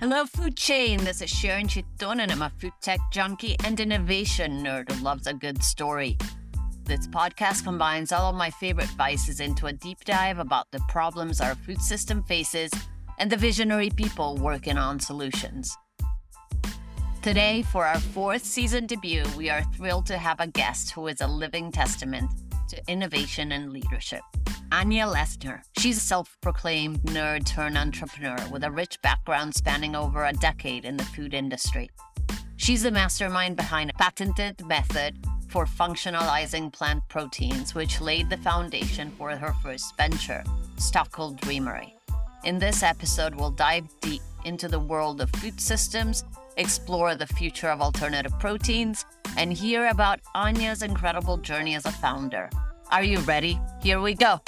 Hello, food chain. This is Sharon Chiton, and I'm a food tech junkie and innovation nerd who loves a good story. This podcast combines all of my favorite vices into a deep dive about the problems our food system faces and the visionary people working on solutions. Today, for our fourth season debut, we are thrilled to have a guest who is a living testament to innovation and leadership. Anya Lessner. She's a self-proclaimed nerd turned entrepreneur with a rich background spanning over a decade in the food industry. She's the mastermind behind a patented method for functionalizing plant proteins, which laid the foundation for her first venture, Stockel Dreamery. In this episode, we'll dive deep into the world of food systems, explore the future of alternative proteins, and hear about Anya's incredible journey as a founder. Are you ready? Here we go.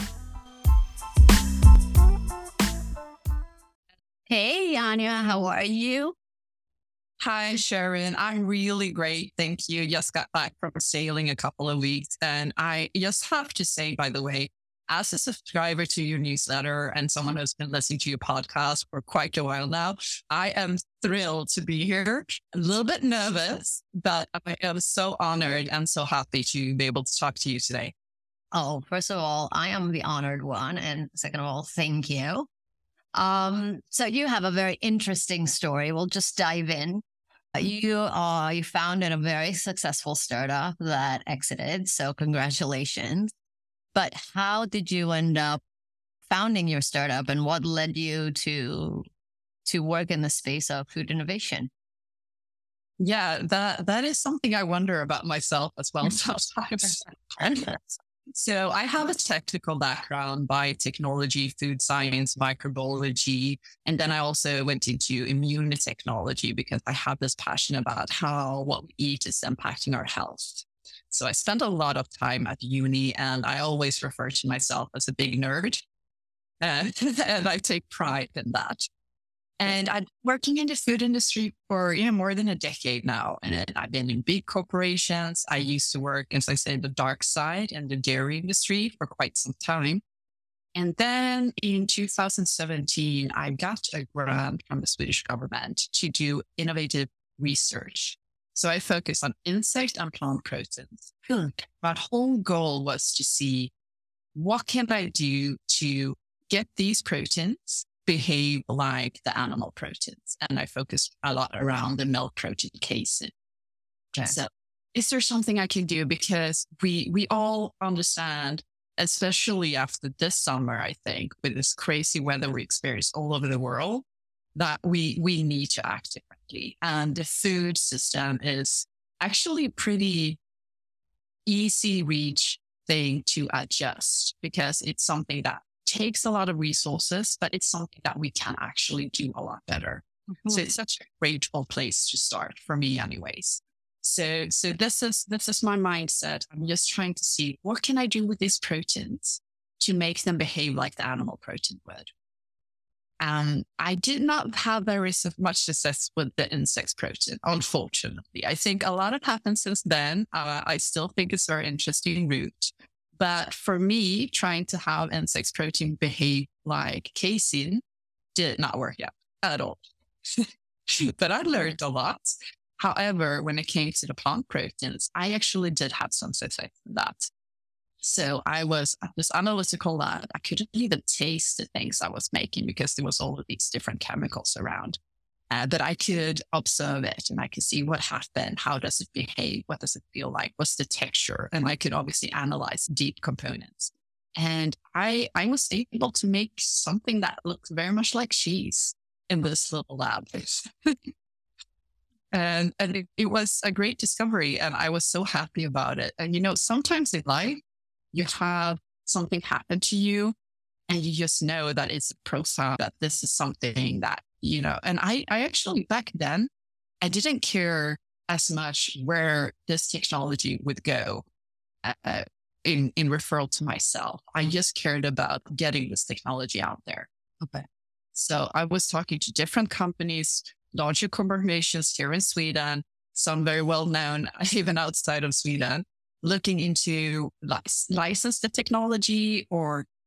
Hey, Anya, how are you? Hi, Sharon. I'm really great. Thank you. Just got back from sailing a couple of weeks. And I just have to say, by the way, as a subscriber to your newsletter and someone who's been listening to your podcast for quite a while now, I am thrilled to be here. A little bit nervous, but I am so honored and so happy to be able to talk to you today. Oh, first of all, I am the honored one. And second of all, thank you. So you have a very interesting story. We'll just dive in. You founded a very successful startup that exited. So congratulations. But how did you end up founding your startup, and what led you to work in the space of food innovation? Yeah, that is something I wonder about myself as well sometimes. So I have a technical background, biotechnology, food science, microbiology, and then I also went into immunotechnology because I have this passion about how what we eat is impacting our health. So I spent a lot of time at uni, and I always refer to myself as a big nerd, and I take pride in that. And I'm working in the food industry for more than a decade now. And I've been in big corporations. I used to work, as I say, the dark side in the dairy industry for quite some time. And then in 2017, I got a grant from the Swedish government to do innovative research. So I focused on insect and plant proteins. My whole goal was to see what can I do to get these proteins behave like the animal proteins. And I focused a lot around the milk protein casein. Okay. So is there something I can do? Because we all understand, especially after this summer, I think, with this crazy weather we experience all over the world, that we need to act differently. And the food system is actually a pretty easy reach thing to adjust, because it's something that takes a lot of resources, but it's something that we can actually do a lot better. Mm-hmm. So it's such a grateful place to start for me anyways. So this is my mindset. I'm just trying to see what can I do with these proteins to make them behave like the animal protein would. I did not have very much success with the insect protein, unfortunately. I think a lot has happened since then. I still think it's a very interesting route. But for me, trying to have insect protein behave like casein did not work out at all. But I learned a lot. However, when it came to the plant proteins, I actually did have some success in that. So I was at this analytical lab. I couldn't even taste the things I was making because there was all of these different chemicals around. But I could observe it and I could see what happened. How does it behave? What does it feel like? What's the texture? And I could obviously analyze deep components. And I was able to make something that looked very much like cheese in this little lab. and it was a great discovery. And I was so happy about it. And, sometimes in life, you have something happen to you and you just know that it's a process, that this is something that, and I actually back then, I didn't care as much where this technology would go in referral to myself. I just cared about getting this technology out there. Okay. So I was talking to different companies, larger corporations here in Sweden, some very well known, even outside of Sweden, looking into license the technology or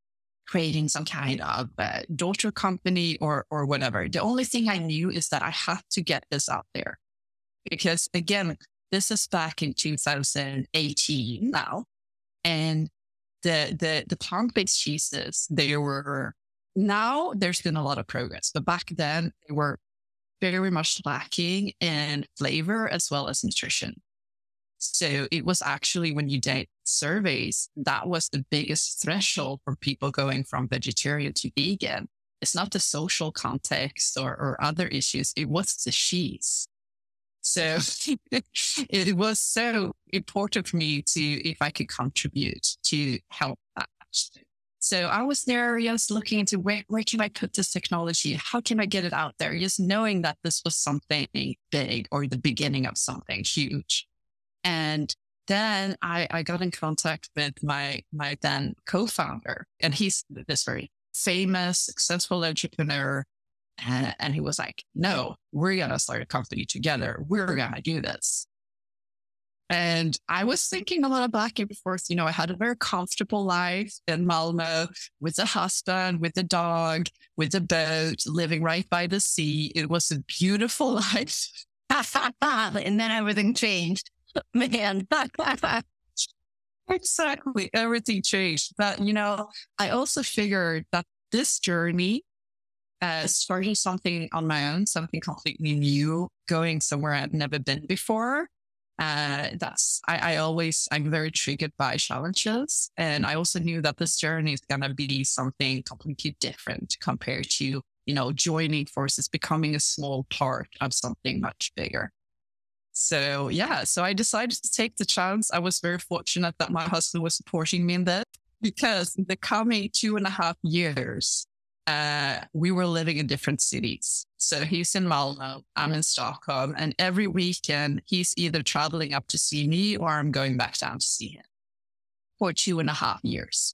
creating some kind of daughter company or whatever. The only thing I knew is that I had to get this out there because again, this is back in 2018 now. And the plant-based cheeses, now there's been a lot of progress, but back then they were very much lacking in flavor as well as nutrition. So it was actually when you did surveys, that was the biggest threshold for people going from vegetarian to vegan. It's not the social context or other issues. It was the cheese. So it was so important for me if I could contribute to help that. So I was there just looking into where can I put this technology? How can I get it out there? Just knowing that this was something big or the beginning of something huge. And then I got in contact with my then co-founder, and he's this very famous, successful entrepreneur. And he was like, no, we're going to start a company together. We're going to do this. And I was thinking a lot back and forth. I had a very comfortable life in Malmö with a husband, with a dog, with a boat, living right by the sea. It was a beautiful life. And then everything changed. Man. Exactly. Everything changed. But, I also figured that this journey, starting something on my own, something completely new, going somewhere I've never been before. I'm very triggered by challenges. And I also knew that this journey is going to be something completely different compared to, joining forces, becoming a small part of something much bigger. So I decided to take the chance. I was very fortunate that my husband was supporting me in that because the coming 2.5 years, we were living in different cities. So he's in Malmö, I'm in Stockholm, and every weekend he's either traveling up to see me or I'm going back down to see him for 2.5 years.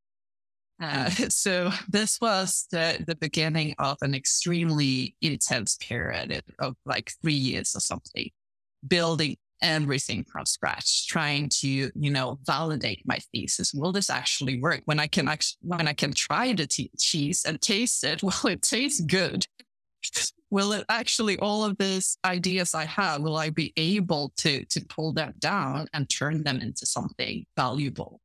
So this was the beginning of an extremely intense period of like 3 years or something, building everything from scratch, trying to, validate my thesis. Will this actually work? When I can try the cheese and taste it, will it taste good? Will it actually, all of these ideas I have, will I be able to pull them down and turn them into something valuable?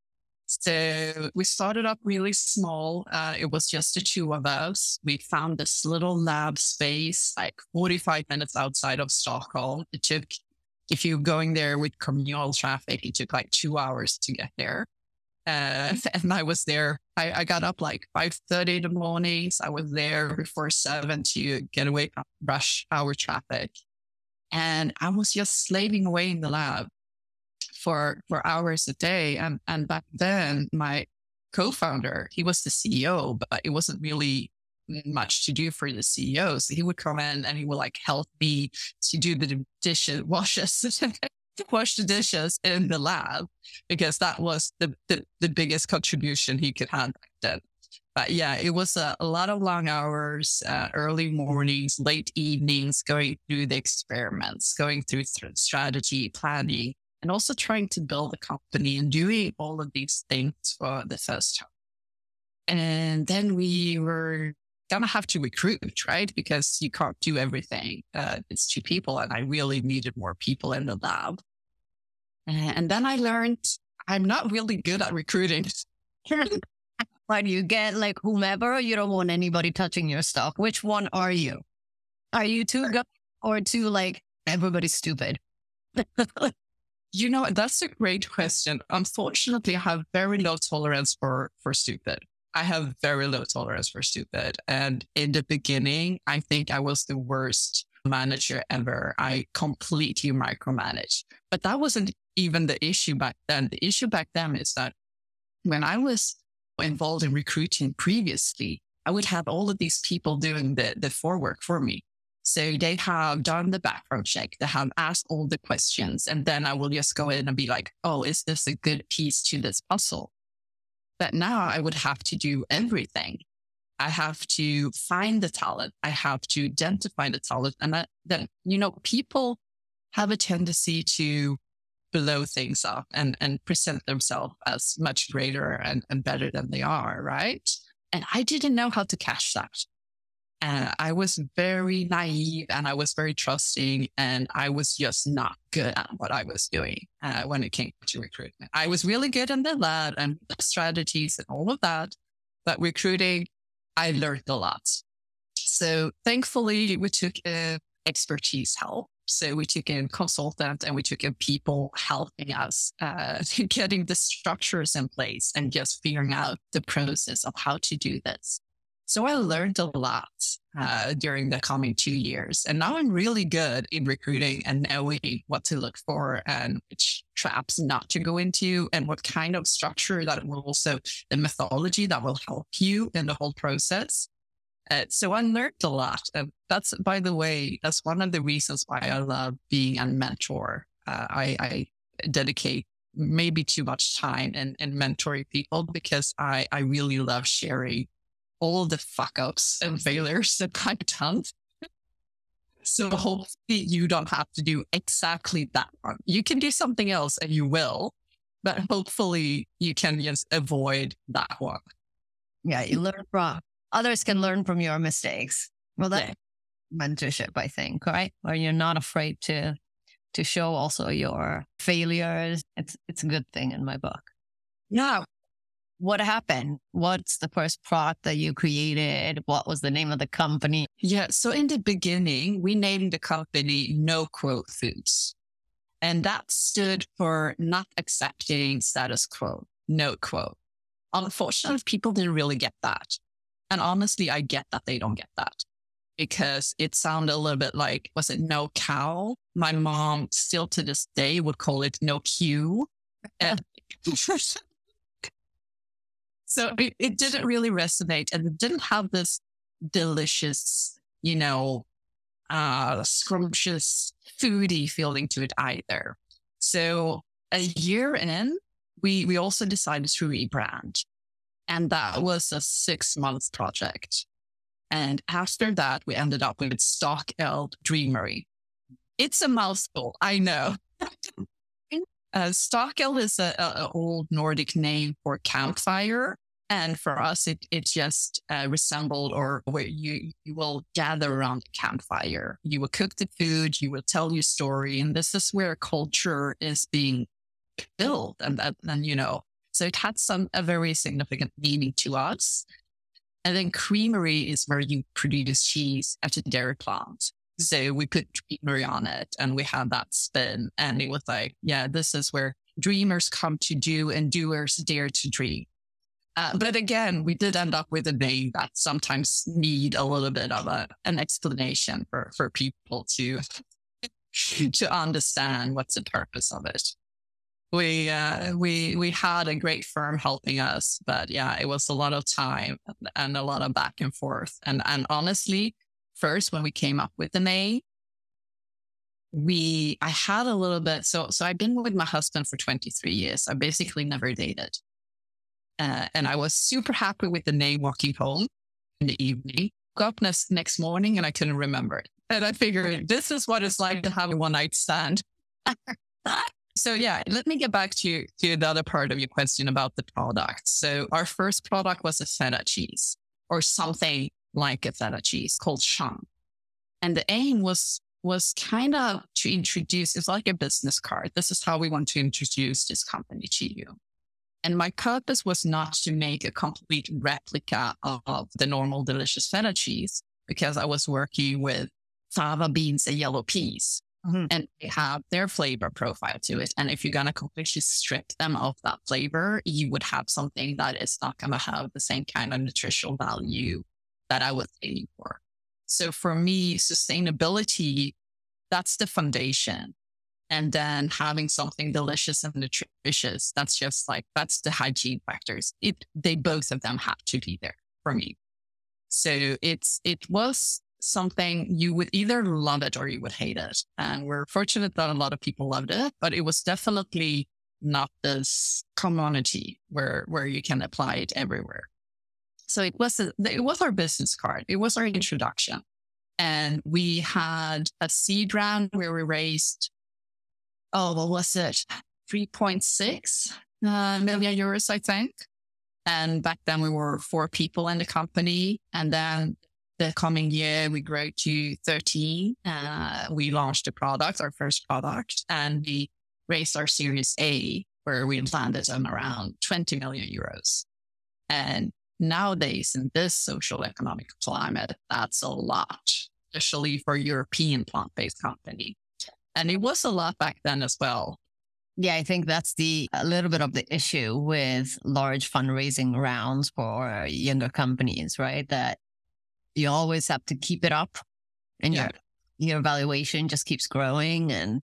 So we started up really small. It was just the two of us. We found this little lab space, like 45 minutes outside of Stockholm. If you're going there with communal traffic, it took like 2 hours to get there. And I was there. I got up like 5:30 in the mornings. I was there before 7 to get away from rush hour traffic. And I was just slaving away in the lab for hours a day. And back then, my co-founder, he was the CEO, but it wasn't really much to do for the CEO. So he would come in and he would like help me to do the dishes, wash the dishes in the lab, because that was the biggest contribution he could have back then. But yeah, it was a lot of long hours, early mornings, late evenings, going through the experiments, going through strategy, planning, and also trying to build a company and doing all of these things for the first time. And then we were going to have to recruit, right? Because you can't do everything. It's 2 people, and I really needed more people in the lab. And then I learned I'm not really good at recruiting. Why do you get like whomever? You don't want anybody touching your stuff. Which one are you? Are you too good or too like everybody's stupid? That's a great question. Unfortunately, I have very low tolerance for stupid. I have very low tolerance for stupid. And in the beginning, I think I was the worst manager ever. I completely micromanaged. But that wasn't even the issue back then. The issue back then is that when I was involved in recruiting previously, I would have all of these people doing the forework for me. So they have done the background check. They have asked all the questions. And then I will just go in and be like, oh, is this a good piece to this puzzle? But now I would have to do everything. I have to find the talent. I have to identify the talent. And then, people have a tendency to blow things up and present themselves as much greater and better than they are, right? And I didn't know how to catch that. I was very naive and I was very trusting, and I was just not good at what I was doing when it came to recruitment. I was really good in the lab and the strategies and all of that, but recruiting, I learned a lot. So thankfully, we took expertise help. So we took in consultants and we took in people helping us getting the structures in place and just figuring out the process of how to do this. So I learned a lot during the coming 2 years. And now I'm really good in recruiting and knowing what to look for and which traps not to go into and what kind of structure that will also, the methodology that will help you in the whole process. So I learned a lot. And that's, by the way, that's one of the reasons why I love being a mentor. I dedicate maybe too much time in mentoring people because I really love sharing all the fuck ups and failures that I've done. So hopefully you don't have to do exactly that one. You can do something else and you will, but hopefully you can just avoid that one. Yeah, you learn from others can learn from your mistakes. Well, that's mentorship, I think, right? Where you're not afraid to show also your failures. It's a good thing in my book. Yeah. What happened? What's the first product that you created? What was the name of the company? Yeah. So in the beginning, we named the company No Quote Foods. And that stood for not accepting status quo, no quote. Unfortunately, people didn't really get that. And honestly, I get that they don't get that because it sounded a little bit like, was it no cow? My mom still to this day would call it no Q. So it didn't really resonate, and it didn't have this delicious, scrumptious, foodie feeling to it either. So a year in, we also decided to rebrand. And that was a 6-month project. And after that, we ended up with Stokeld Dreamery. It's a mouthful, I know. Stokeld is an old Nordic name for campfire. And for us, it just resembled or where you will gather around the campfire. You will cook the food, you will tell your story. And this is where culture is being built. And so it had a very significant meaning to us. And then creamery is where you produce cheese at a dairy plant. So we put dreamery on it and we had that spin. And it was like, yeah, this is where dreamers come to do and doers dare to dream. But again, we did end up with a name that sometimes need a little bit of an explanation for people to understand what's the purpose of it. We had a great firm helping us, but yeah, it was a lot of time and a lot of back and forth. And honestly, first, when we came up with the name, I had a little bit. So I've been with my husband for 23 years. I basically never dated. And I was super happy with the name Walking Home in the evening. Got up next morning and I couldn't remember it. And I figured this is what it's like to have a one-night stand. So yeah, let me get back to the other part of your question about the product. So our first product was a feta cheese or something like a feta cheese called Chang. And the aim was kind of to introduce, it's like a business card. This is how we want to introduce this company to you. And my purpose was not to make a complete replica of the normal delicious feta cheese because I was working with fava beans and yellow peas. Mm-hmm. And they have their flavor profile to it. And if you're going to completely strip them of that flavor, you would have something that is not going to have the same kind of nutritional value that I was aiming for. So for me, sustainability, that's the foundation. And then having something delicious and nutritious, that's the hygiene factors. They both of them have to be there for me. So it was something you would either love it or you would hate it. And we're fortunate that a lot of people loved it, but it was definitely not this commodity where you can apply it everywhere. So it was our business card. It was our introduction. And we had a seed round where we raised oh, what was it? 3.6 million euros, I think. And back then we were 4 people in the company. And then the coming year we grew to 13. We launched a product, our first product, and we raised our Series A, where we landed on around 20 million euros. And nowadays in this social economic climate, that's a lot, especially for a European plant-based company. And it was a lot back then as well. Yeah, I think that's a little bit of the issue with large fundraising rounds for younger companies, right? That you always have to keep it up, and your valuation just keeps growing, and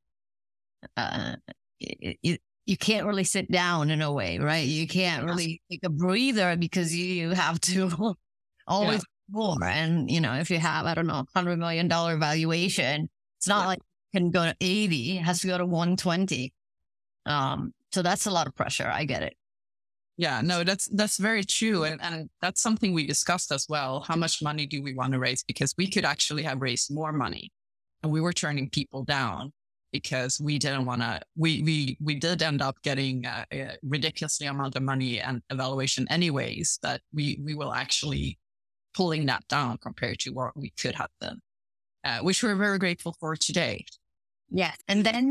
you can't really sit down in a way, right? You can't really take a breather because you have to always more. And, if you have, I don't know, $100 million valuation, it's not like it can go to 80, it has to go to 120. So that's a lot of pressure. I get it. Yeah, no, that's very true. And that's something we discussed as well. How much money do we want to raise? Because we could actually have raised more money, and we were turning people down because we didn't want to, we did end up getting a ridiculously amount of money and evaluation anyways, but we will actually pulling that down compared to what we could have done, which we're very grateful for today. Yeah. And then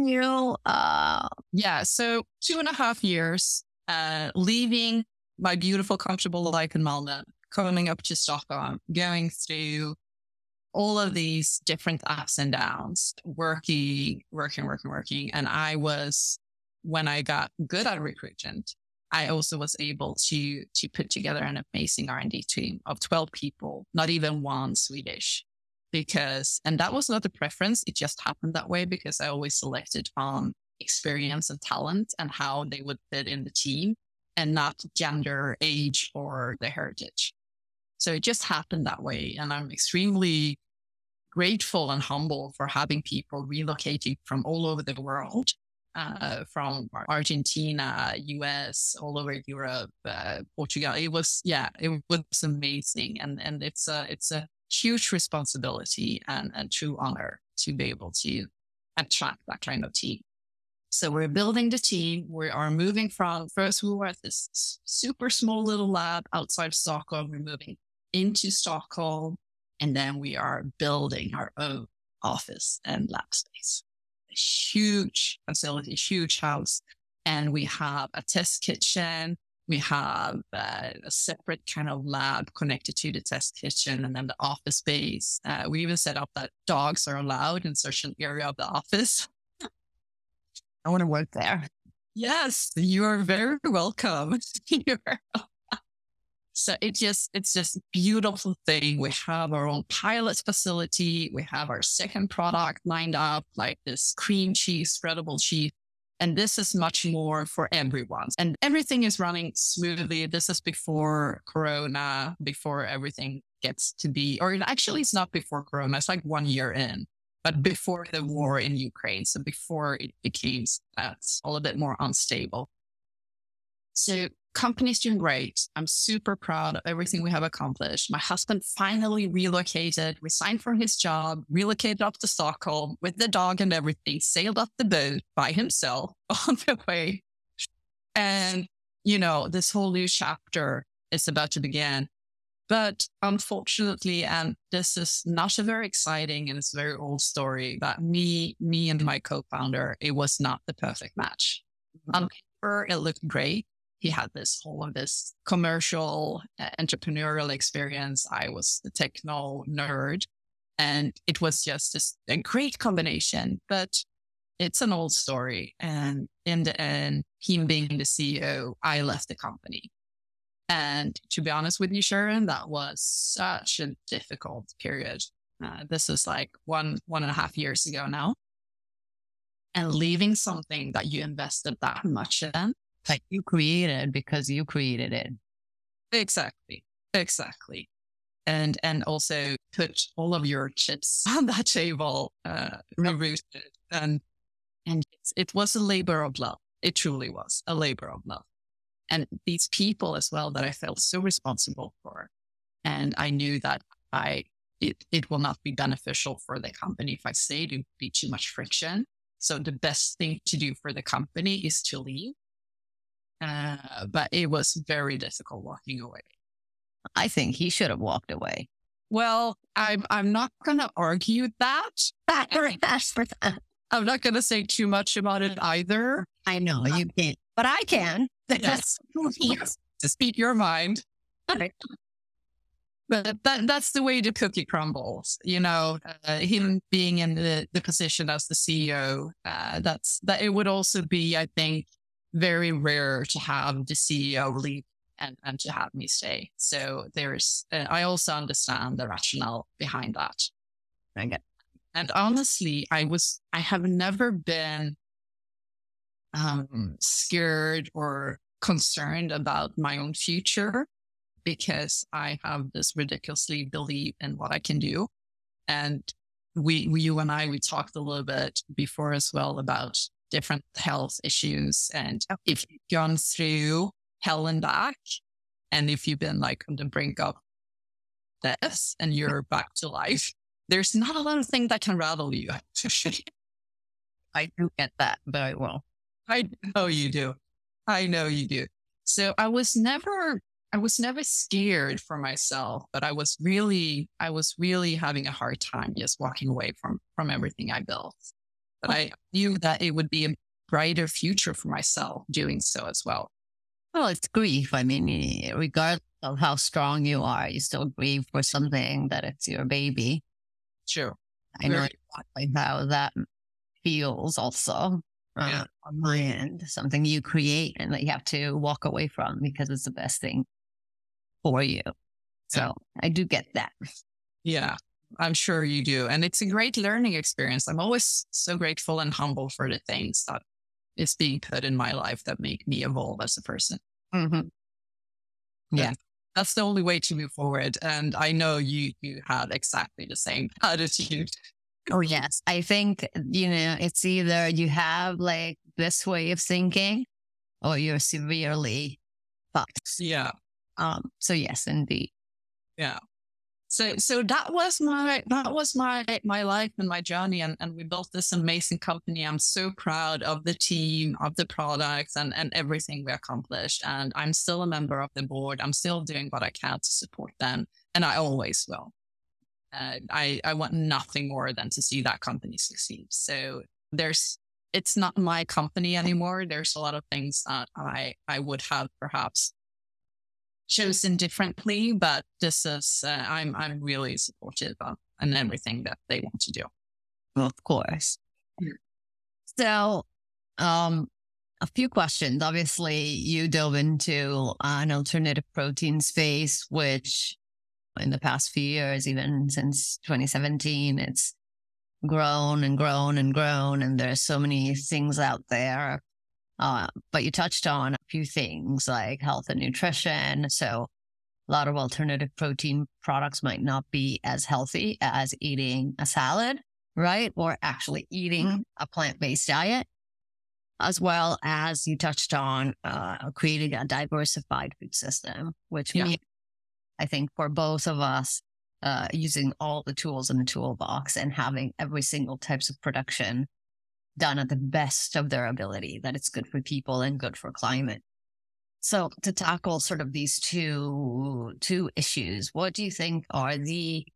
so 2.5 years, leaving my beautiful, comfortable life in Malmö, coming up to Stockholm, going through all of these different ups and downs, working. And when I got good at recruitment, I also was able to put together an amazing R&D team of 12 people, not even one Swedish. And that was not a preference. It just happened that way because I always selected on experience and talent and how they would fit in the team, and not gender, age, or their heritage. So it just happened that way. And I'm extremely grateful and humble for having people relocating from all over the world, from Argentina, US, all over Europe, Portugal. It was amazing. And it's a huge responsibility and true honor to be able to attract that kind of team. So we're building the team. We are moving from, first we were at this super small little lab outside Stockholm. We're moving into Stockholm, and then we are building our own office and lab space. A huge facility, huge house. And we have a test kitchen. We have a separate kind of lab connected to the test kitchen, and then the office space. We even set up that dogs are allowed in certain area of the office. I want to work there. Yes, you are very welcome. So it's just a beautiful thing. We have our own pilot facility. We have our second product lined up, like this cream cheese, spreadable cheese. And this is much more for everyone. And everything is running smoothly. This is before Corona, before everything gets to be, or actually it's not before Corona. It's like 1 year in, but before the war in Ukraine. So before it became all a bit more unstable. So company's doing great. I'm super proud of everything we have accomplished. My husband finally relocated, resigned from his job, relocated up to Stockholm with the dog and everything, sailed up the boat by himself on the way. And, this whole new chapter is about to begin. But unfortunately, and this is not a very exciting and it's a very old story, that me and my co-founder, it was not the perfect match. On paper, it looked great. He had this commercial entrepreneurial experience. I was the techno nerd, and it was just a great combination, but it's an old story. And in the end, him being the CEO, I left the company. And to be honest with you, Sharon, that was such a difficult period. This is like 1.5 years ago now. And leaving something that you invested that much in, like you created because you created it. Exactly. And also put all of your chips on that table, rooted. And it was a labor of love. It truly was a labor of love. And these people as well that I felt so responsible for. And I knew that it will not be beneficial for the company if I stayed. It would be too much friction. So the best thing to do for the company is to leave. But it was very difficult walking away. I think he should have walked away. Well, I'm not going to argue that. I'm not going to say too much about it either. I know you can't, but I can. Yes. To speak your mind. But that's the way the cookie crumbles. Him being in the position as the CEO, that it would also be, I think, very rare to have the CEO leave and to have me stay. So I also understand the rationale behind that. Okay. And honestly, I have never been scared or concerned about my own future, because I have this ridiculously belief in what I can do. And you and I talked a little bit before as well about different health issues. And if you've gone through hell and back, and if you've been like on the brink of death and you're back to life, there's not a lot of things that can rattle you. I do get that very well. I know you do. I know you do. So I was never scared for myself, but I was really having a hard time just walking away from everything I built. But I knew that it would be a brighter future for myself doing so as well. Well, it's grief. I mean, regardless of how strong you are, you still grieve for something that it's your baby. Sure. I know exactly how that feels also. On my end, something you create and that you have to walk away from because it's the best thing for you. So I do get that. Yeah, I'm sure you do. And it's a great learning experience. I'm always so grateful and humble for the things that is being put in my life that make me evolve as a person. Mm-hmm. Yeah. That's the only way to move forward. And I know you had exactly the same attitude. Oh, yes. I think, it's either you have like this way of thinking or you're severely fucked. Yeah. So yes, indeed. Yeah. So that was my life and my journey. And we built this amazing company. I'm so proud of the team, of the products and everything we accomplished. And I'm still a member of the board. I'm still doing what I can to support them. And I always will. I want nothing more than to see that company succeed. So it's not my company anymore. There's a lot of things that I would have perhaps chosen differently, but this is, I'm really supportive of and everything that they want to do. Well, of course. So, a few questions. Obviously, you dove into an alternative protein space, which in the past few years, even since 2017, it's grown and grown and grown. And there's so many things out there. But you touched on a few things like health and nutrition. So a lot of alternative protein products might not be as healthy as eating a salad, right? Or actually eating a plant-based diet, as well as you touched on creating a diversified food system, which means, I think for both of us, using all the tools in the toolbox and having every single types of production done at the best of their ability, that it's good for people and good for climate. So to tackle sort of these two issues, what do you think are the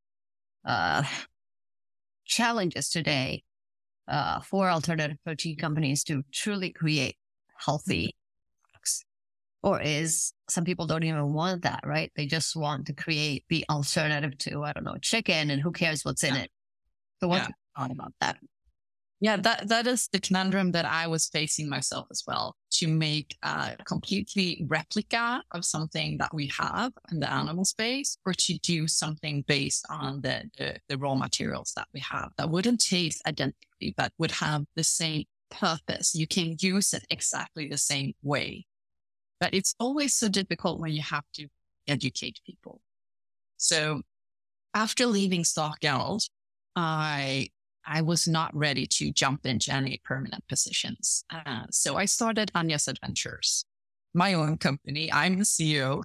challenges today for alternative protein companies to truly create healthy products? Or is some people don't even want that, right? They just want to create the alternative to, I don't know, chicken, and who cares what's in it? So what's your thought about that? Yeah, that is the conundrum that I was facing myself as well, to make a completely replica of something that we have in the animal space, or to do something based on the raw materials that we have that wouldn't taste identically, but would have the same purpose. You can use it exactly the same way. But it's always so difficult when you have to educate people. So after leaving Stockyard, I was not ready to jump into any permanent positions. So I started Anja's Adventures, my own company. I'm the CEO.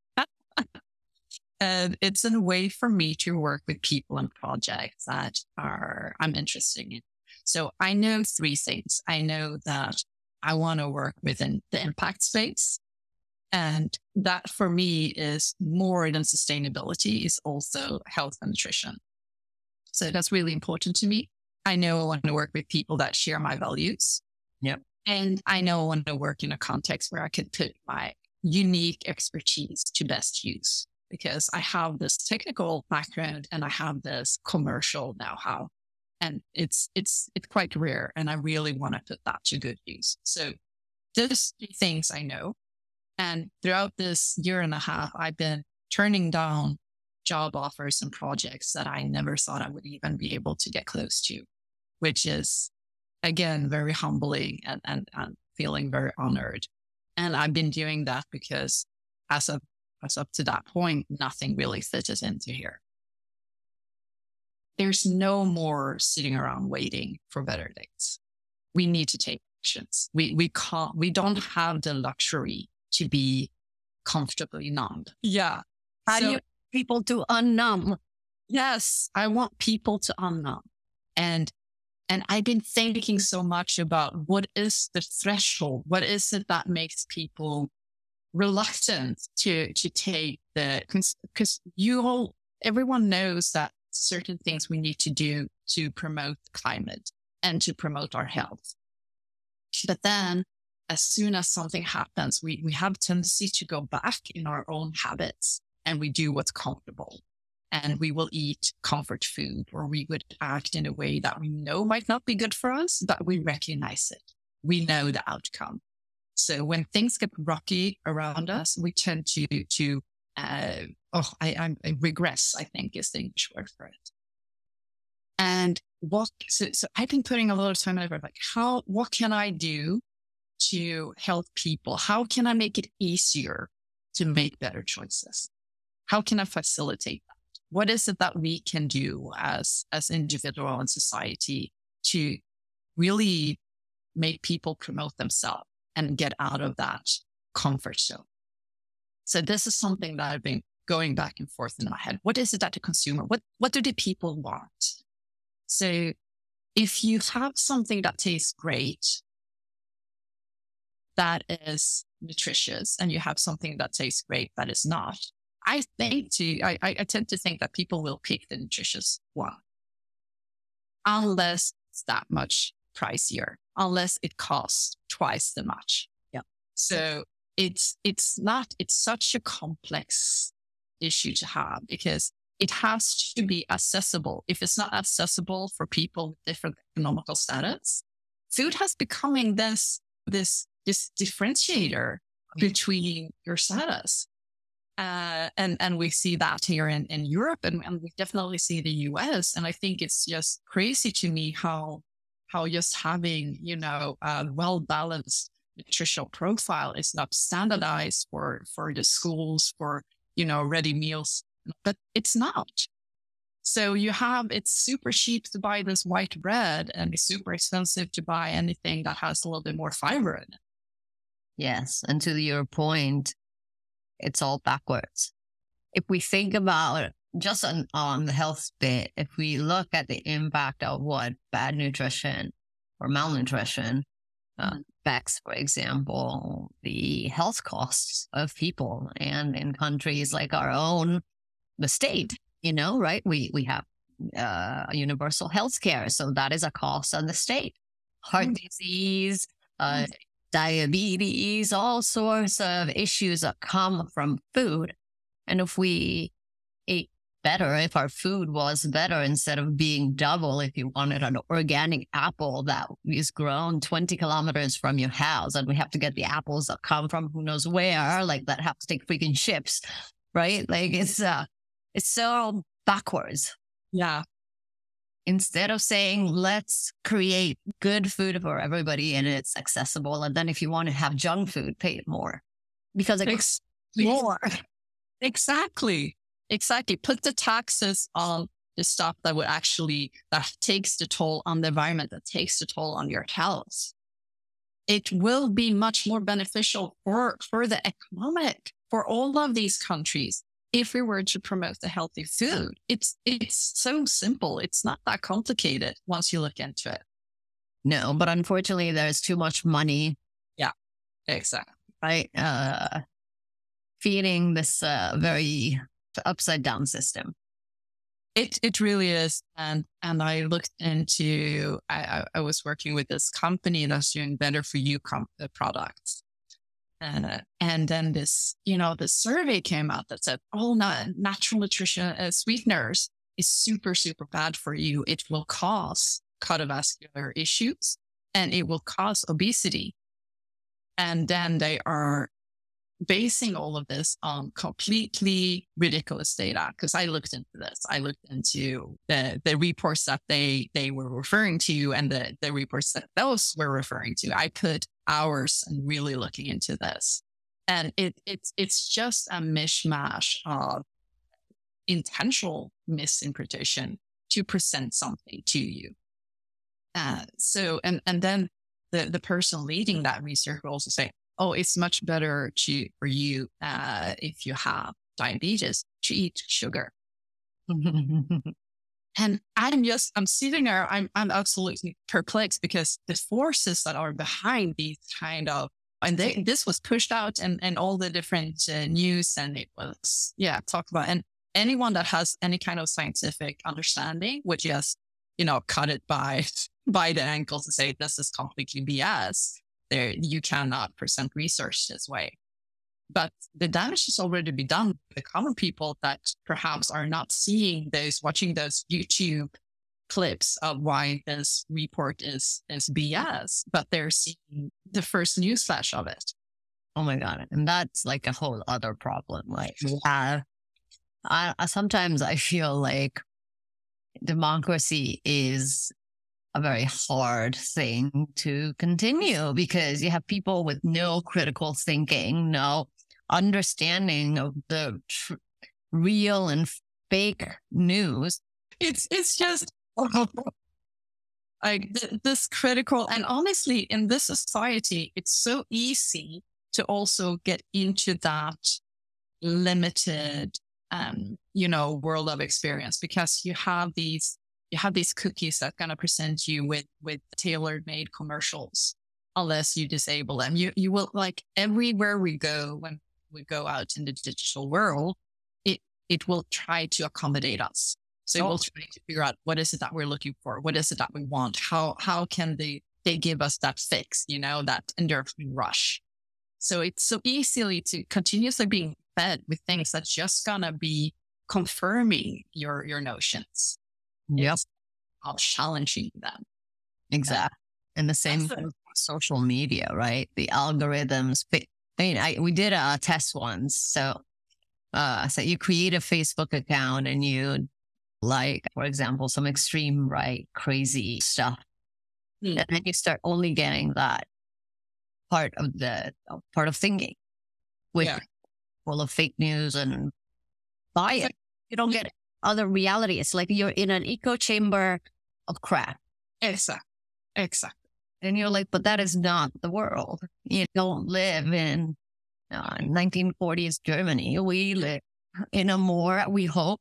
And it's a way for me to work with people and projects that I'm interested in. So I know three things. I know that I want to work within the impact space. And that for me is more than sustainability, is also health and nutrition. So that's really important to me. I know I want to work with people that share my values. Yep. And I know I want to work in a context where I can put my unique expertise to best use, because I have this technical background and I have this commercial know-how, and it's quite rare. And I really want to put that to good use. So those three things I know. And throughout this year and a half, I've been turning down job offers and projects that I never thought I would even be able to get close to, which is, again, very humbling and feeling very honored. And I've been doing that because as up to that point, nothing really fits into here. There's no more sitting around waiting for better days. We need to take actions. We don't have the luxury to be comfortably numbed. Yeah. How do you want people to unnumb? Yes, I want people to unnumb. And I've been thinking so much about what is the threshold? What is it that makes people reluctant to take because everyone knows that certain things we need to do to promote climate and to promote our health. But then as soon as something happens, we have a tendency to go back in our own habits, and we do what's comfortable, and we will eat comfort food, or we would act in a way that we know might not be good for us, but we recognize it. We know the outcome. So when things get rocky around us, we tend to regress, I think is the English word for it. And so I've been putting a lot of time over what can I do to help people? How can I make it easier to make better choices? How can I facilitate that? What is it that we can do as individual and society to really make people promote themselves and get out of that comfort zone? So this is something that I've been going back and forth in my head. What is it that the consumer, what do the people want? So if you have something that tastes great, that is nutritious, and you have something that tastes great that is not, I tend to think that people will pick the nutritious one, unless it's that much pricier, unless it costs twice the much. Yeah. So it's such a complex issue to have, because it has to be accessible. If it's not accessible for people with different economical status, food has becoming this differentiator between your status. And we see that here in Europe, and we definitely see the US. And I think it's just crazy to me how just having, a well-balanced nutritional profile is not standardized for the schools, for, ready meals, but it's not. So it's super cheap to buy this white bread, and it's super expensive to buy anything that has a little bit more fiber in it. Yes. And to your point, it's all backwards. If we think about just on the health bit, if we look at the impact of what bad nutrition or malnutrition affects, for example, the health costs of people, and in countries like our own, the state, right? We have universal health care. So that is a cost on the state. Heart disease, diabetes, all sorts of issues that come from food. And if we ate better, if our food was better, instead of being double, if you wanted an organic apple that is grown 20 kilometers from your house, and we have to get the apples that come from who knows where, like that have to take freaking ships, right? Like it's so backwards. Yeah. Instead of saying, let's create good food for everybody and it's accessible. And then if you want to have junk food, pay it more, because it costs more. Exactly. Put the taxes on the stuff that takes the toll on the environment, that takes the toll on your health. It will be much more beneficial for the economic, for all of these countries, if we were to promote the healthy food. It's so simple. It's not that complicated once you look into it. No, but unfortunately, there's too much money, Yeah, exactly. right? Feeding this very upside down system. It really is. And I looked into, I was working with this company that's doing better for you products. And then this, the survey came out that said, natural nutrition sweeteners is super, super bad for you. It will cause cardiovascular issues and it will cause obesity. And then they are basing all of this on completely ridiculous data. Because I looked into this. I looked into the reports that they were referring to and the reports that those were referring to. I put hours and really looking into this. And it's just a mishmash of intentional misinterpretation to present something to you. So then the person leading that research will also say, oh, it's much better for you if you have diabetes to eat sugar. And I'm sitting there, I'm absolutely perplexed because the forces that are behind these kind of, and this was pushed out and all the different news, and it was, talked about. And anyone that has any kind of scientific understanding would just, cut it by the ankles and say, this is completely BS. You cannot present research this way. But the damage has already been done to the common people that perhaps are not watching those YouTube clips of why this report is BS, but they're seeing the first newsflash of it. Oh my God. And that's like a whole other problem. Like, sometimes I feel like democracy is a very hard thing to continue because you have people with no critical thinking, no understanding of the real and fake news. It's just like this critical. And honestly, in this society, it's so easy to also get into that limited, world of experience because you have these cookies that kind of present you with tailor-made commercials, unless you disable them. You will, like, everywhere we go, when we go out in the digital world, it will try to accommodate us. So it will try to figure out what is it that we're looking for? What is it that we want? How can they give us that fix, that endorphin rush? So it's so easily to continuously being fed with things that's just gonna be confirming your notions. Yep. Of challenging them. Exactly. And the same with social media, right? The algorithms. We did a test once. So you create a Facebook account and you like, for example, some extreme right, crazy stuff. And then you start only getting that part of thinking, which full of fake news and bias. You don't get other reality. It's like you're in an echo chamber of crap. Exactly. And you're like, but that is not the world. You don't live in 1940s Germany. We live in a more, we hope,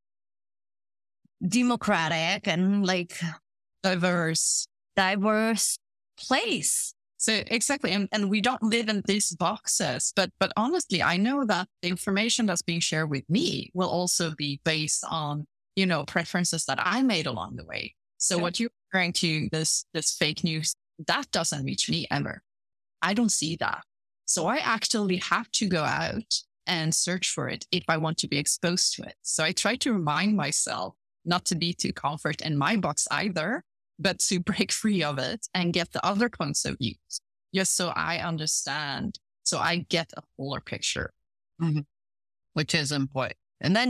democratic and like diverse place. So exactly. And we don't live in these boxes, but honestly, I know that the information that's being shared with me will also be based on, preferences that I made along the way. So what you're referring to, this fake news, that doesn't reach me ever. I don't see that. So I actually have to go out and search for it if I want to be exposed to it. So I try to remind myself not to be too comfort in my box either, but to break free of it and get the other points of view. Just so I understand, so I get a fuller picture. Mm-hmm. Which is important. And then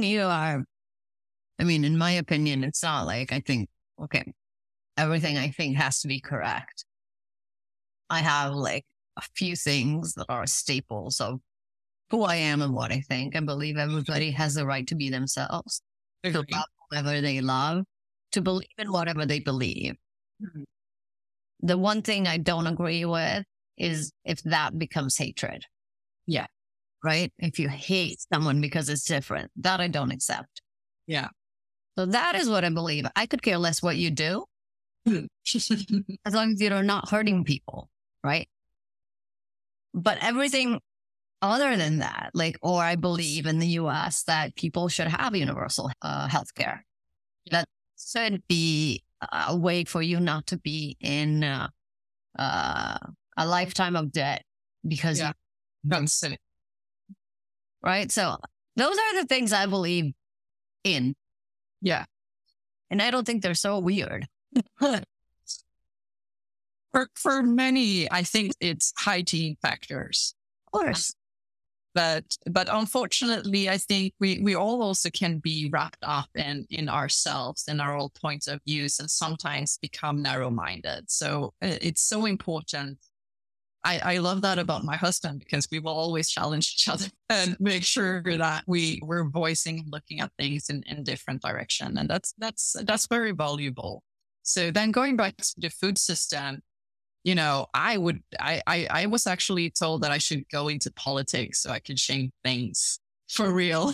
in my opinion, it's not like I think, okay, everything I think has to be correct. I have like a few things that are staples of who I am and what I think. I believe everybody has the right to be themselves, to love whoever they love, to believe in whatever they believe. Mm-hmm. The one thing I don't agree with is if that becomes hatred. Yeah. Right? If you hate someone because it's different, that I don't accept. Yeah. So that is what I believe. I could care less what you do. as long as you're not hurting people, right? But everything other than that, like, or I believe in the US that people should have universal healthcare. That should be a way for you not to be in a lifetime of debt because That's it. right. So those are the things I believe in. Yeah. And I don't think they're so weird. For many, I think it's hygiene factors. Of course. But unfortunately, I think we all also can be wrapped up in ourselves and our own points of views and sometimes become narrow-minded. So it's so important. I love that about my husband because we will always challenge each other and make sure that we're voicing and looking at things in different direction. And that's very valuable. So then going back to the food system, I was actually told that I should go into politics so I could change things for real.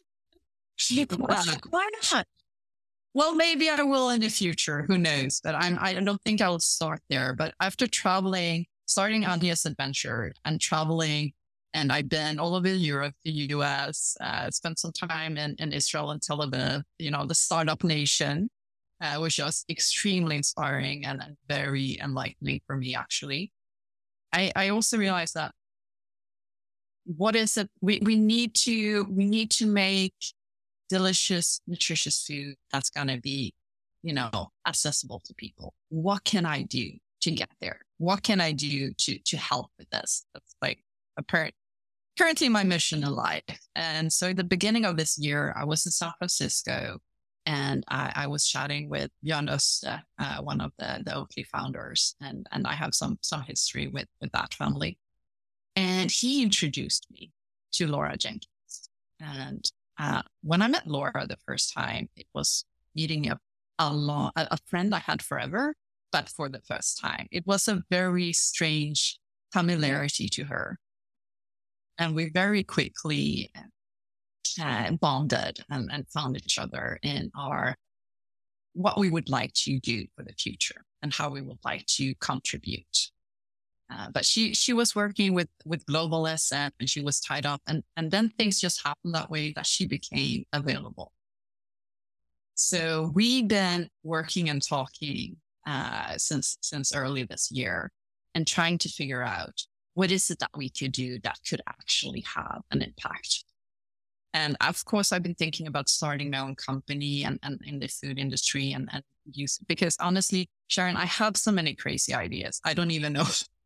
Why not? Well, maybe I will in the future. Who knows? But I don't think I'll start there. But after starting on this adventure and traveling, and I've been all over Europe, the US, spent some time in Israel and Tel Aviv, the startup nation. Was just extremely inspiring and very enlightening for me, actually. I also realized that what is it? We need to make delicious, nutritious food that's going to be, accessible to people. What can I do to get there? What can I do to help with this? That's like currently my mission in life. And so at the beginning of this year, I was in San Francisco. And I was chatting with Björn Öster, one of the Oatly founders, and I have some history with that family. And he introduced me to Laura Jenkins. And when I met Laura the first time, it was meeting a friend I had forever, but for the first time. It was a very strange familiarity to her. And we very quickly bonded and found each other in what we would like to do for the future and how we would like to contribute. But she was working with Global SM and she was tied up and then things just happened that way that she became available. So we've been working and talking since early this year and trying to figure out what is it that we could do that could actually have an impact. And of course, I've been thinking about starting my own company and in the food industry and use, because honestly, Sharon, I have so many crazy ideas. I don't even know.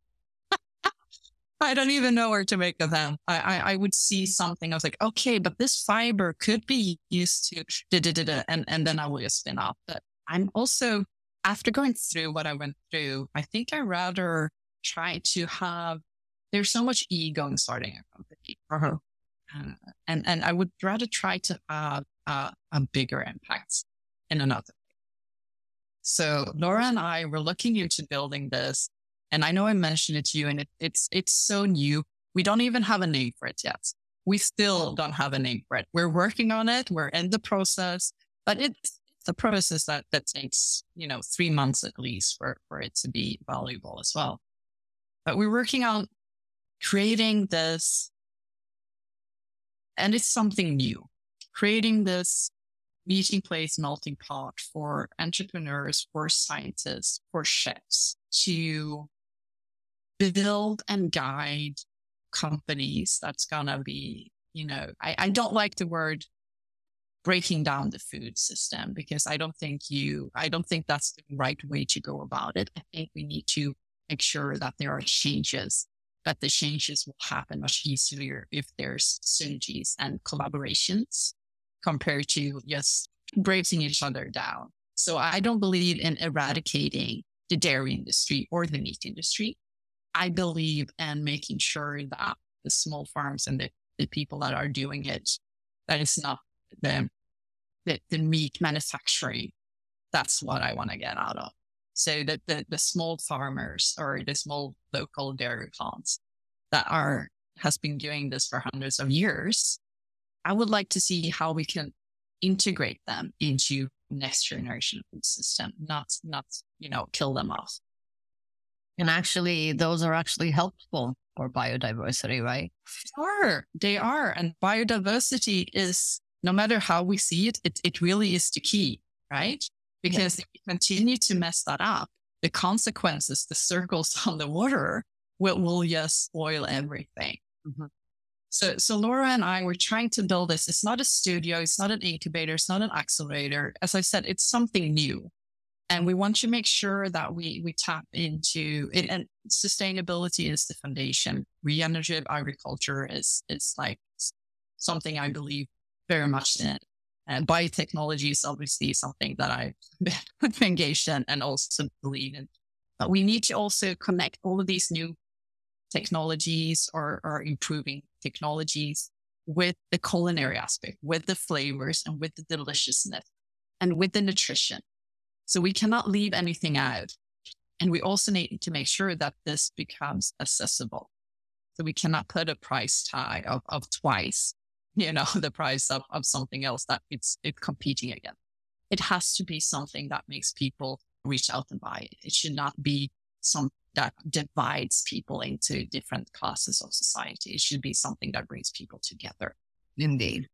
I don't even know where to make of them. I would see something. I was like, okay, but this fiber could be used to and then I will just spin off. But I'm also, after going through what I went through, I think I rather try to have, there's so much ego in starting a company. Uh-huh. And I would rather try to have a bigger impact in another way. So Laura and I were looking into building this, and I know I mentioned it to you, and it's so new. We don't even have a name for it yet. We still don't have a name for it. We're working on it. We're in the process, but it's a process that takes 3 months at least for it to be valuable as well. But we're working on creating this. And it's something new, creating this meeting place, melting pot for entrepreneurs, for scientists, for chefs to build and guide companies. That's going to be, I don't like the word breaking down the food system because I don't think that's the right way to go about it. I think we need to make sure that there are changes, but the changes will happen much easier if there's synergies and collaborations compared to just breaking each other down. So I don't believe in eradicating the dairy industry or the meat industry. I believe in making sure that the small farms and the people that are doing it, that it's not the meat manufacturing. That's what I want to get out of. So that the small farmers or the small local dairy plants that has been doing this for hundreds of years, I would like to see how we can integrate them into next generation food system, not kill them off. And actually, those are actually helpful for biodiversity, right? They are. And biodiversity is, no matter how we see it, it really is the key, right? Because if we continue to mess that up, the consequences, the circles on the water will just spoil everything. Mm-hmm. So Laura and I were trying to build this. It's not a studio. It's not an incubator. It's not an accelerator. As I said, it's something new. And we want to make sure that we tap into it. And sustainability is the foundation. Regenerative agriculture is like something I believe very much in. And biotechnology is obviously something that I've been engaged in and also believe in. But we need to also connect all of these new technologies or improving technologies with the culinary aspect, with the flavors and with the deliciousness and with the nutrition. So we cannot leave anything out. And we also need to make sure that this becomes accessible. So we cannot put a price tag of twice, the price of something else that it's competing against. It has to be something that makes people reach out and buy it. It should not be something that divides people into different classes of society. It should be something that brings people together. Indeed.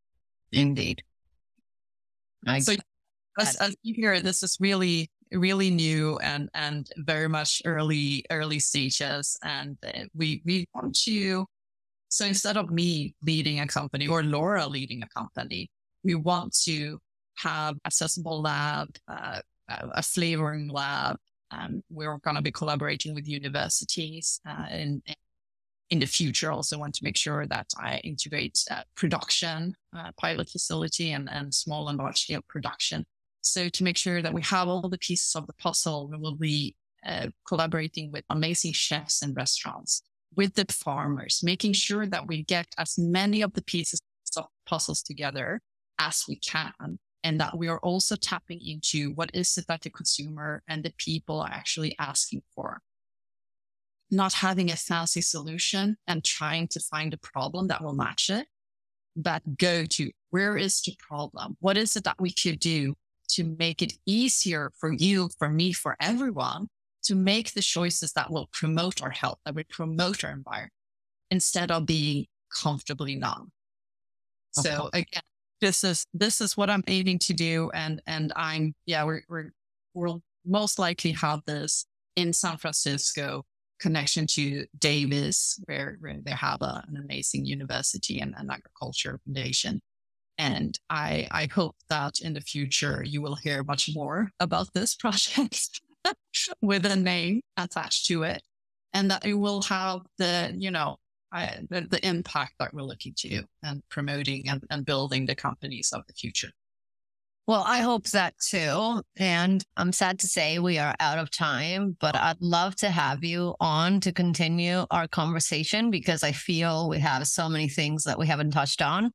So as you hear, this is really, really new and very much early stages. And we want to, so instead of me leading a company or Laura leading a company, we want to have accessible lab, a flavoring lab. We're going to be collaborating with universities in the future. Also want to make sure that I integrate production, pilot facility and small and large scale production. So to make sure that we have all the pieces of the puzzle, we will be collaborating with amazing chefs and restaurants, with the farmers, making sure that we get as many of the pieces of puzzles together as we can. And that we are also tapping into what is it that the consumer and the people are actually asking for. Not having a fancy solution and trying to find a problem that will match it, but go to where is the problem? What is it that we could do to make it easier for you, for me, for everyone to make the choices that will promote our health, that will promote our environment instead of being comfortably numb. Okay. So again, this is what I'm aiming to do. And we'll most likely have this in San Francisco, connection to Davis, where they have an amazing university and agriculture foundation. And I hope that in the future, you will hear much more about this project with a name attached to it, and that it will have the impact that we're looking to and promoting and building the companies of the future. Well, I hope that too. And I'm sad to say we are out of time, but I'd love to have you on to continue our conversation because I feel we have so many things that we haven't touched on.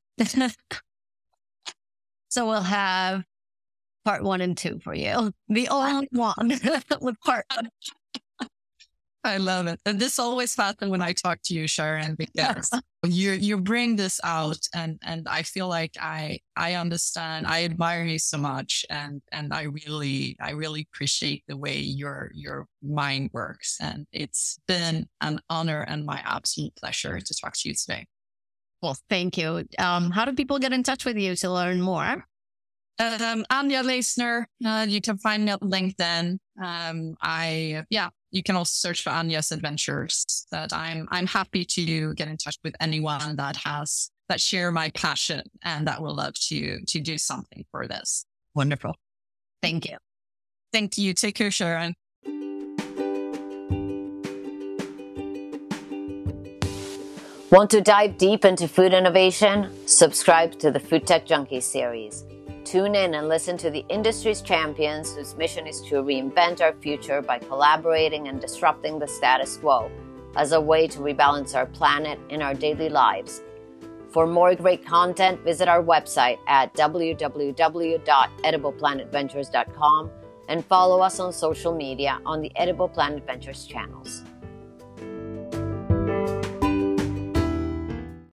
So we'll have part 1 and 2 for you. The only one with part 1. I love it. And this always happens when I talk to you, Sharon, because you bring this out and I feel like I understand, I admire you so much. And I really appreciate the way your mind works. And it's been an honor and my absolute pleasure to talk to you today. Well, thank you. How do people get in touch with you to learn more? Anja Leisner, you can find me on LinkedIn. You can also search for Anja's Adventures. That I'm happy to get in touch with anyone that share my passion and that will love to do something for this. Wonderful. Thank you. Thank you. Take care, Sharon. Want to dive deep into food innovation? Subscribe to the Food Tech Junkie series. Tune in and listen to the industry's champions whose mission is to reinvent our future by collaborating and disrupting the status quo as a way to rebalance our planet in our daily lives. For more great content, visit our website at www.edibleplanetVentures.com and follow us on social media on the Edible Planet Ventures channels.